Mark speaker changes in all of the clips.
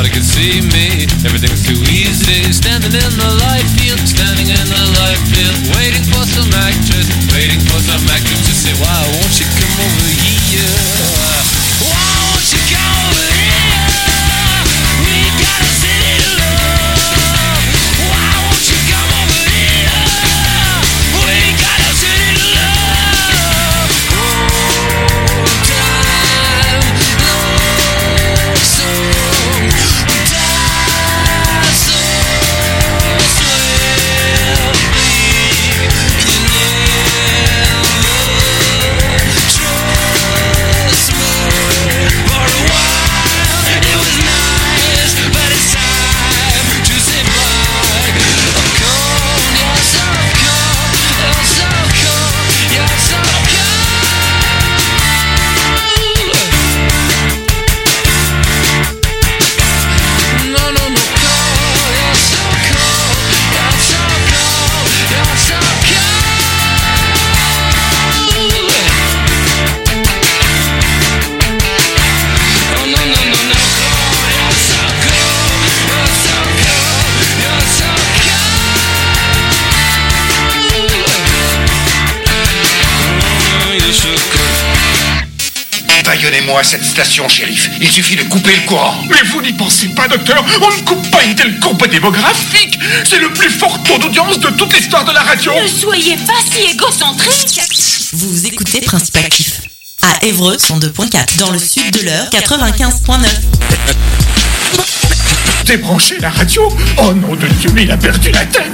Speaker 1: nobody could see me. Everything was too easy. Standing in the light field, standing in the light field, waiting for some actress, waiting for some actress to say, why won't you come over here? Why won't you come over here? We got a city to love. Why won't you come over here? We got a city to love. Oh, time looks so
Speaker 2: Baillonnez-moi à cette station, shérif. Il suffit de couper le courant.
Speaker 3: Mais vous n'y pensez pas, docteur. On ne coupe pas une telle courbe démographique. C'est le plus fort taux d'audience de toute l'histoire de la radio.
Speaker 4: Ne soyez pas si égocentrique.
Speaker 5: Vous écoutez Principe Actif à Évreux 102.4, dans le sud de l'Eure 95.9.
Speaker 3: Débranchez la radio. Oh nom de Dieu, mais il a perdu la tête.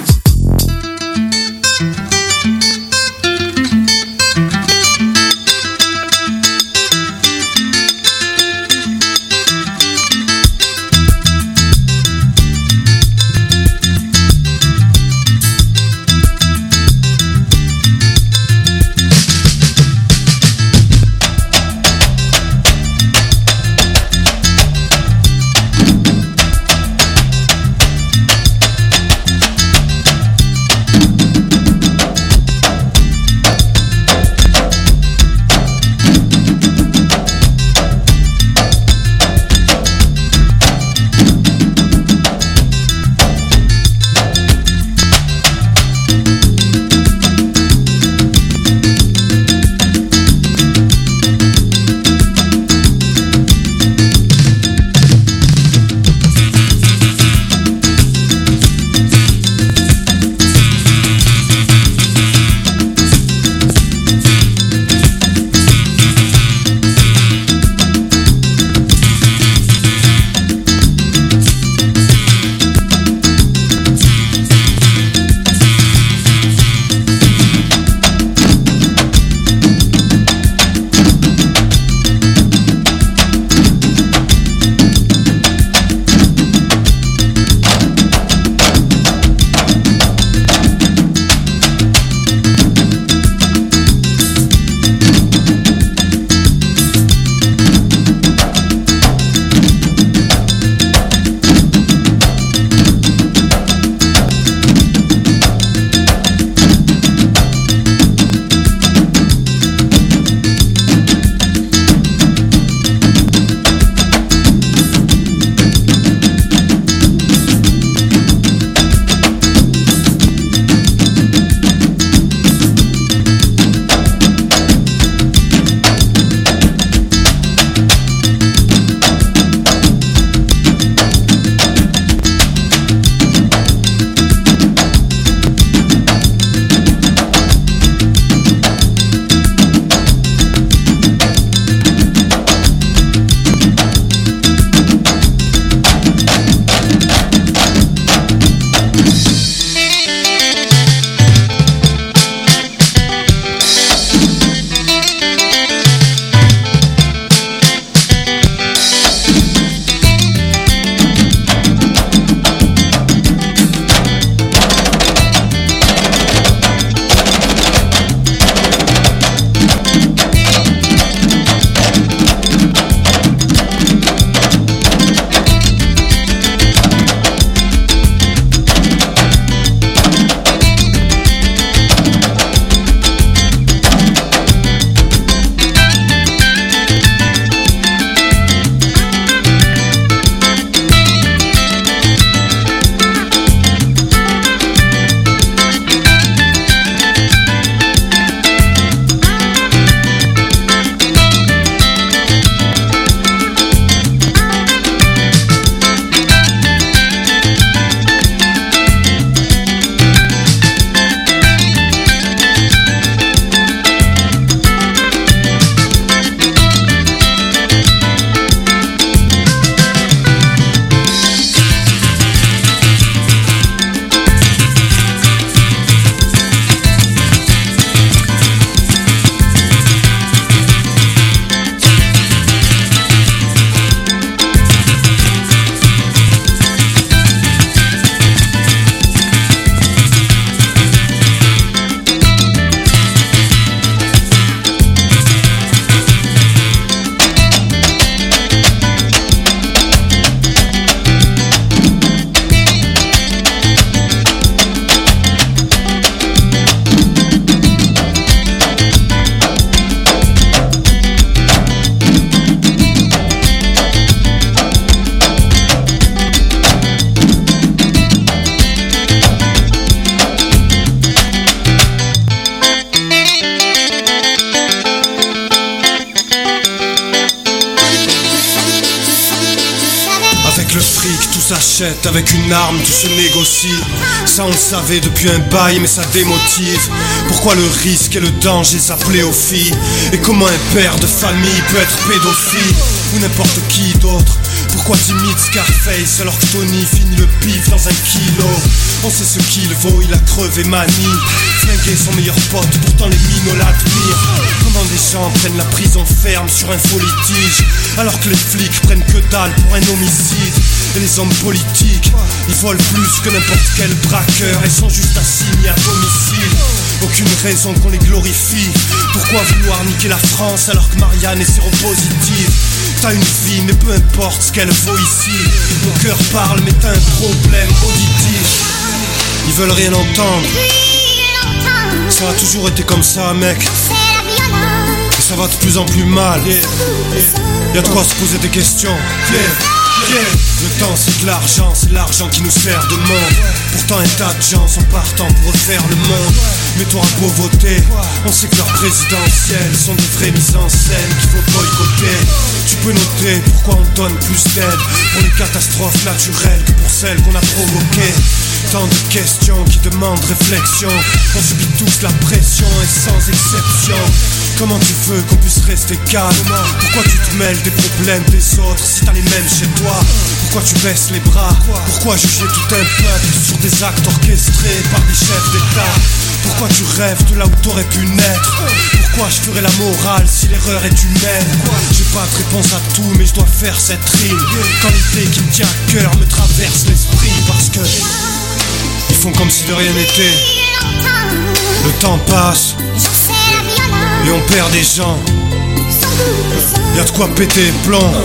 Speaker 6: Avec le fric, tout s'achète, avec une arme, tout se négocie. Ça on le savait depuis un bail, mais ça démotive. Pourquoi le risque et le danger s'appelaient aux filles? Et comment un père de famille peut être pédophile? Ou n'importe qui d'autre? Pourquoi timide Scarface alors que Tony finit le pif dans un kilo? On sait ce qu'il vaut, il a crevé manie. Flinguer son meilleur pote, pourtant les minots l'admirent. Comment des gens prennent la prison ferme sur un faux litige, alors que les flics prennent que dalle pour un homicide. Et les hommes politiques, ils volent plus que n'importe quel braqueur et sont juste assignés à domicile. Aucune raison qu'on les glorifie. Pourquoi vouloir niquer la France alors que Marianne est séropositive? T'as une vie mais peu importe ce qu'elle vaut ici. Mon cœur parle mais t'as un problème auditif. Ils veulent rien entendre. Ça a toujours été comme ça mec. Et ça va de plus en plus mal. Y'a de quoi se poser des questions. Le temps c'est de l'argent, c'est l'argent qui nous sert de monde. Pourtant un tas de gens sont partants pour refaire le monde. Mais t'auras beau voter, on sait que leurs présidentielles sont des vraies mises en scène qu'il faut boycotter. Tu peux noter pourquoi on donne plus d'aide pour les catastrophes naturelles que pour celles qu'on a provoquées. Tant de questions qui demandent réflexion. On subit tous la pression et sans exception. Comment tu veux qu'on puisse rester calme? Pourquoi tu te mêles des problèmes des autres si t'as les mêmes chez toi? Pourquoi tu baisses les bras? Pourquoi juger tout un peuple sur des actes orchestrés par des chefs d'État? Pourquoi tu rêves de là où t'aurais pu naître? Pourquoi je ferais la morale si l'erreur est humaine? J'ai pas de réponse à tout mais je dois faire cette rime quand l'idée qui me tient à cœur me traverse l'esprit. Parce que ils font comme si de rien n'était. Le temps passe et on perd des gens. Y'a de quoi péter les plombs.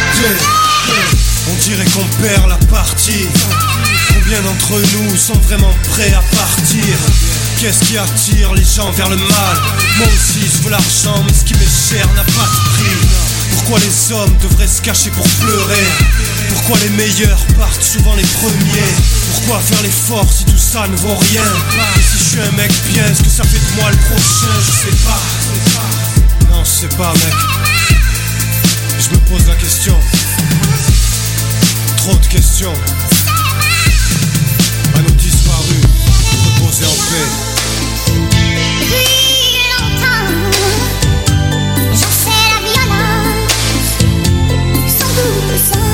Speaker 6: On dirait qu'on perd la partie. Combien d'entre nous sont vraiment prêts à partir? Qu'est-ce qui attire les gens vers le mal? Moi aussi je veux l'argent mais ce qui m'est cher n'a pas de prix. Pourquoi les hommes devraient se cacher pour pleurer? Pourquoi les meilleurs partent souvent les premiers? Pourquoi faire l'effort si tout ça ne vaut rien? Et si je suis un mec bien, est-ce que ça fait de moi le prochain? Je sais pas. Non, je sais pas mec. Je me pose la question. Trop de questions. À nos disparus, reposer en paix.
Speaker 7: Depuis longtemps, j'en sais la violence, sans doute ça.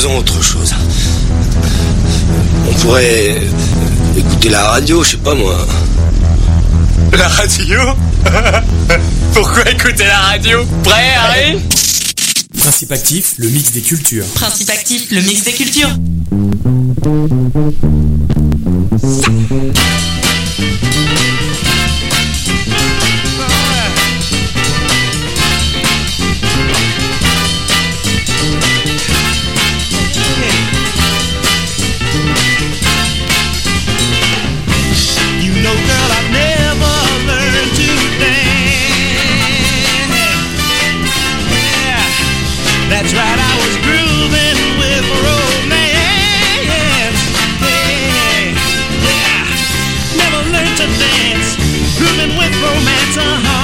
Speaker 8: faisons autre chose. On pourrait écouter la radio, je sais pas moi.
Speaker 9: La radio? Pourquoi écouter la radio? Prêt, Harry?
Speaker 10: Principe actif, le mix des cultures.
Speaker 5: Principe actif, le mix des cultures.
Speaker 11: That's right, I was grooving with romance. Hey, yeah, never learned to dance, grooving with romance.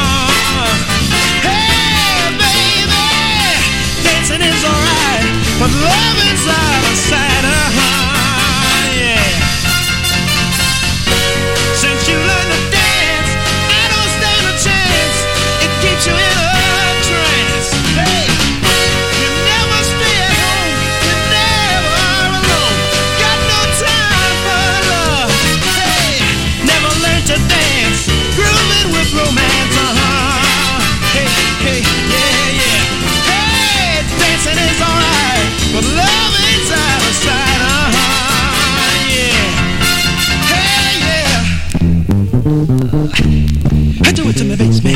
Speaker 11: Hey, baby, dancing is alright, but love is out of sight. Yeah. Since you learned to dance, I don't stand a chance. It keeps you in a trance. Hey. Romance, hey, hey, yeah, yeah. Hey, dancing is alright, but love is out of sight, yeah. Hey, yeah. Do it to me, baby.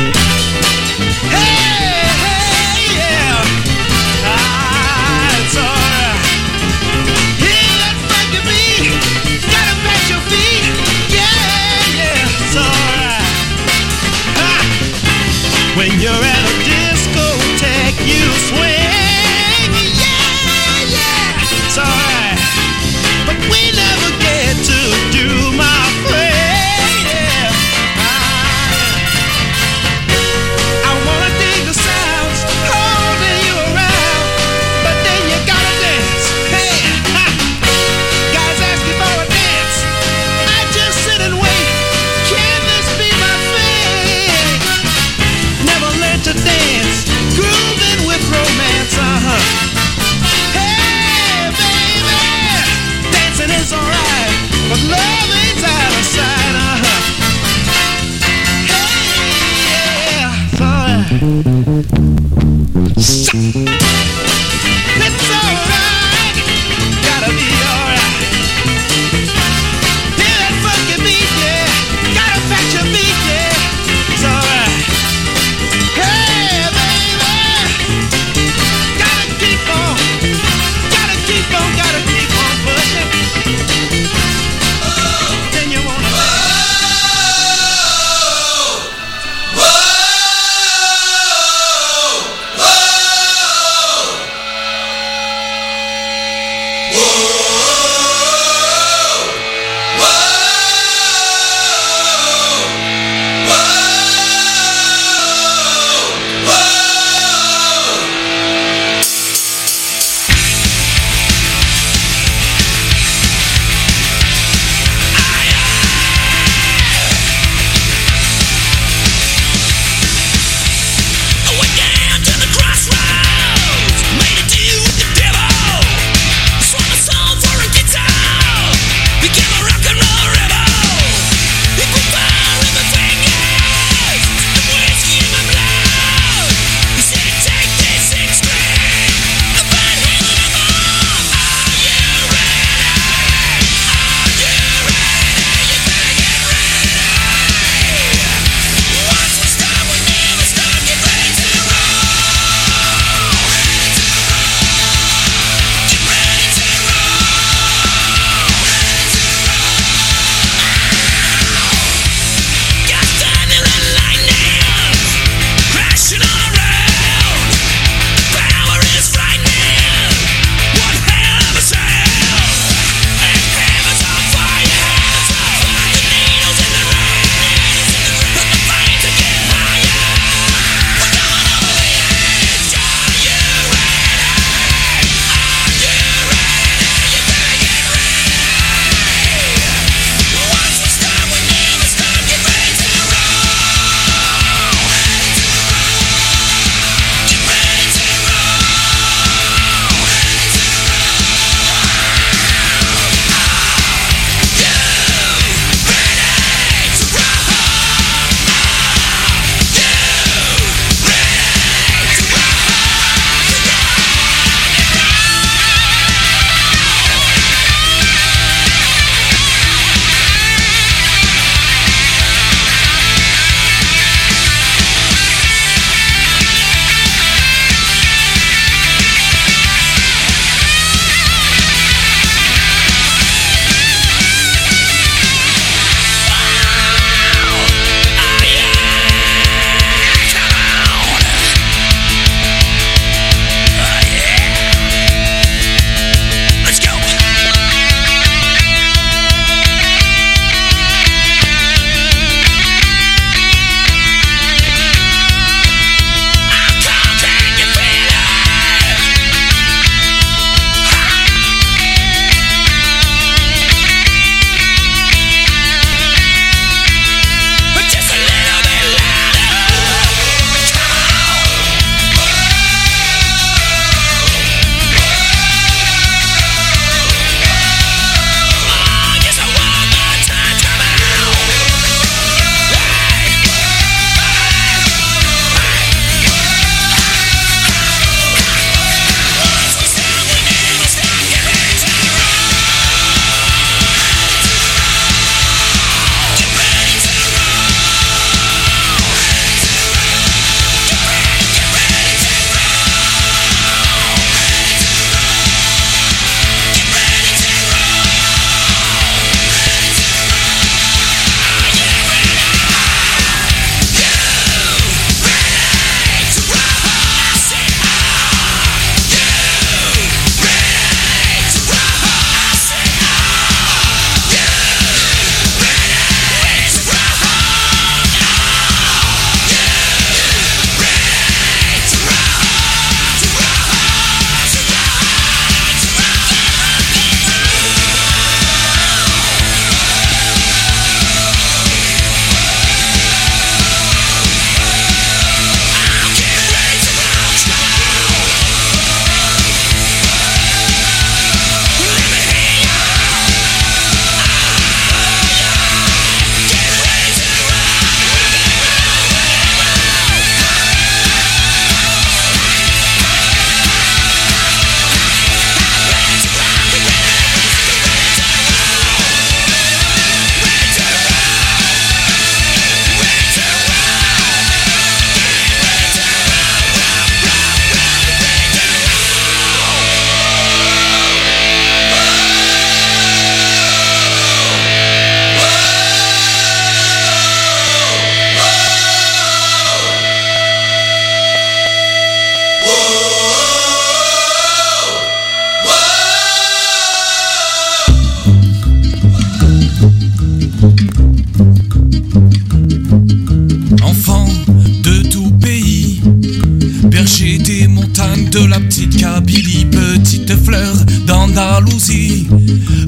Speaker 11: Hey, hey, yeah. It's alright. Hear that funky beat, gotta pat your feet, yeah, yeah, it's alright. When you're at a discotheque, you swing, yeah, yeah, it's alright. But we never get to do my thing, yeah.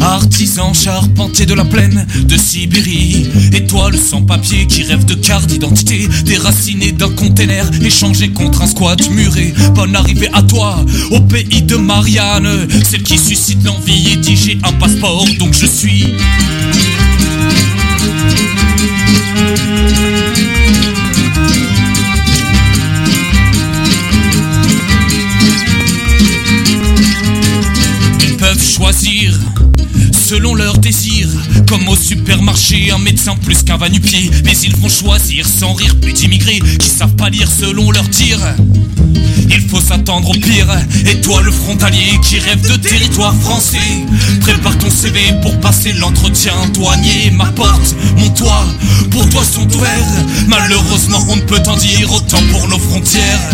Speaker 1: artisan charpentier de la plaine de Sibérie. Et toi le sans-papier qui rêve de carte d'identité, déraciné d'un container, échangé contre un squat muré. Bonne arrivée à toi, au pays de Marianne, celle qui suscite l'envie et dit j'ai un passeport donc je suis. Ils peuvent choisir selon leurs désirs, comme au supermarché, un médecin plus qu'un va-nu-pied. Mais ils vont choisir sans rire plus d'immigrés qui savent pas lire selon leurs tirs. Il faut s'attendre au pire. Et toi le frontalier qui rêve de territoire français, prépare ton CV pour passer l'entretien douanier. Ma porte, mon toit, pour toi sont ouverts. Malheureusement on ne peut en dire autant pour nos frontières.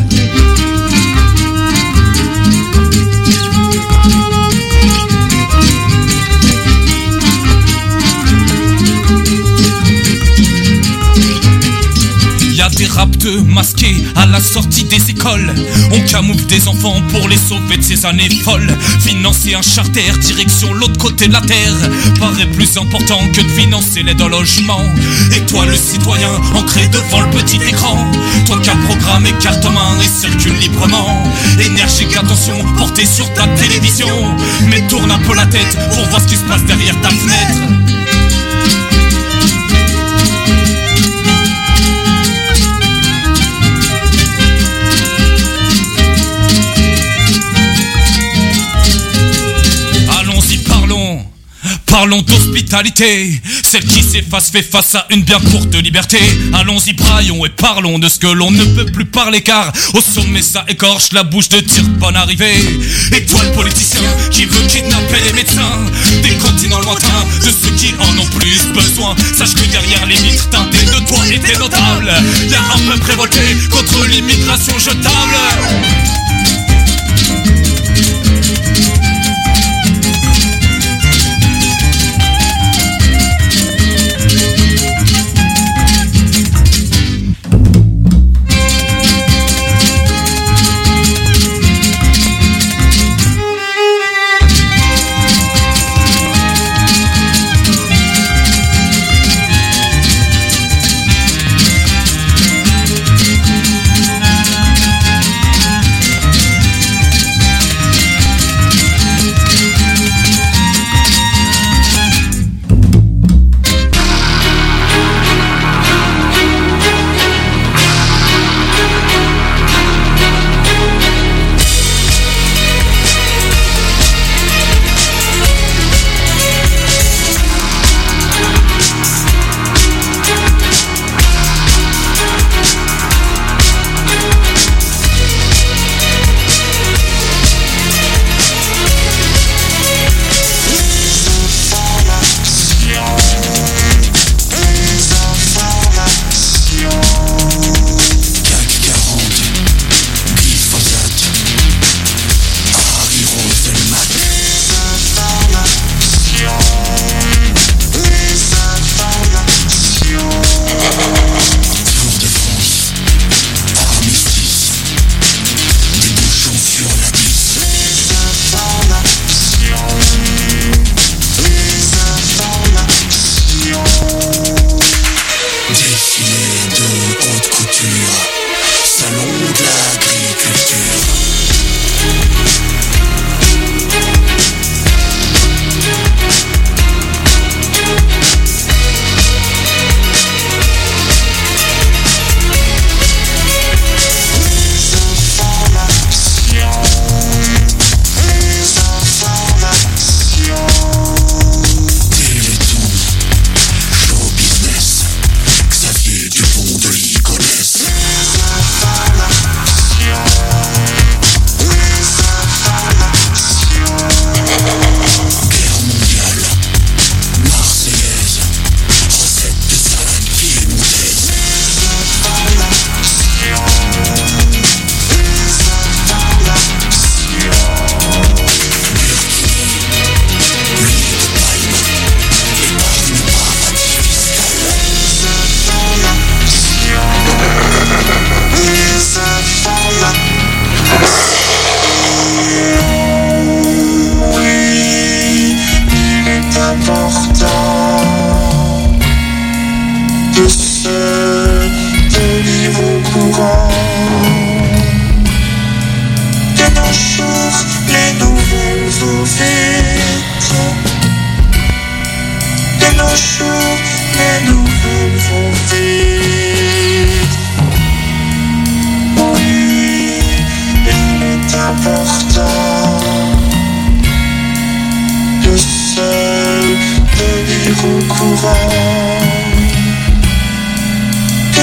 Speaker 1: Y'a des rapteux masqués à la sortie des écoles. On camoufle des enfants pour les sauver de ces années folles. Financer un charter direction l'autre côté de la terre paraît plus important que de financer l'aide au logement. Et toi le citoyen ancré devant le petit écran, toi qui as programmé carte en main et circule librement. Énergique attention portée sur ta télévision, mais tourne un peu la tête pour voir ce qui se passe derrière ta fenêtre. Parlons d'hospitalité, celle qui s'efface fait face à une bien courte liberté. Allons-y braillons et parlons de ce que l'on ne peut plus parler, car au sommet ça écorche la bouche de dire bonne arrivée. Et toi le politicien qui veut kidnapper les médecins des continents lointains, de ceux qui en ont plus besoin, sache que derrière les vitres teintées de toi et des notables, y'a un peuple révolté contre l'immigration jetable.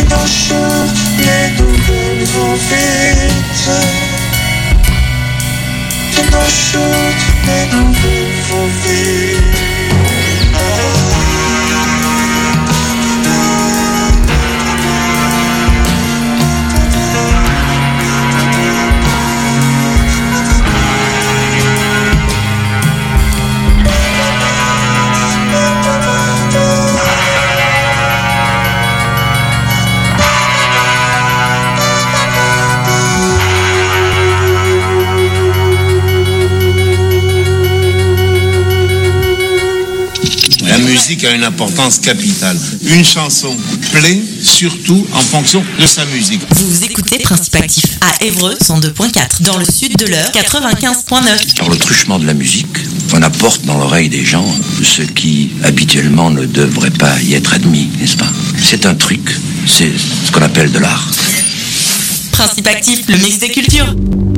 Speaker 11: nos choses, les nouvelles vont vite. De nos choses, les nouvelles vont vite.
Speaker 12: La musique a une importance capitale. Une chanson plaît surtout en fonction de sa musique.
Speaker 5: Vous écoutez Principe Actif à Évreux 102.4, dans le sud de l'Eure 95.9.
Speaker 8: Par le truchement de la musique, on apporte dans l'oreille des gens ce qui habituellement ne devrait pas y être admis, n'est-ce pas? C'est un truc, c'est ce qu'on appelle de l'art.
Speaker 5: Principe Actif, le mix des cultures.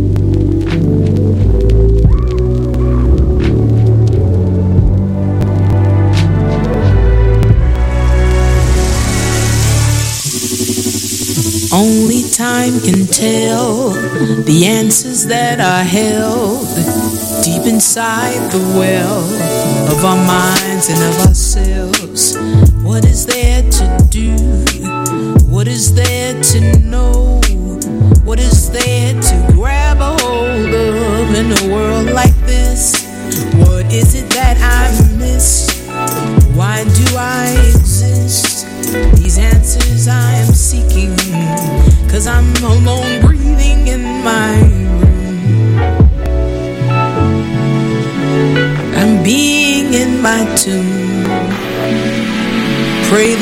Speaker 13: Only time can tell the answers that are held deep inside the well of our minds and of ourselves. What is there to do? What is there to know? What is there to grab a hold of in a world like this? What is it that I miss? Why do I exist? These answers I am seeking, 'cause I'm alone breathing in my room. I'm being in my tomb. Pray that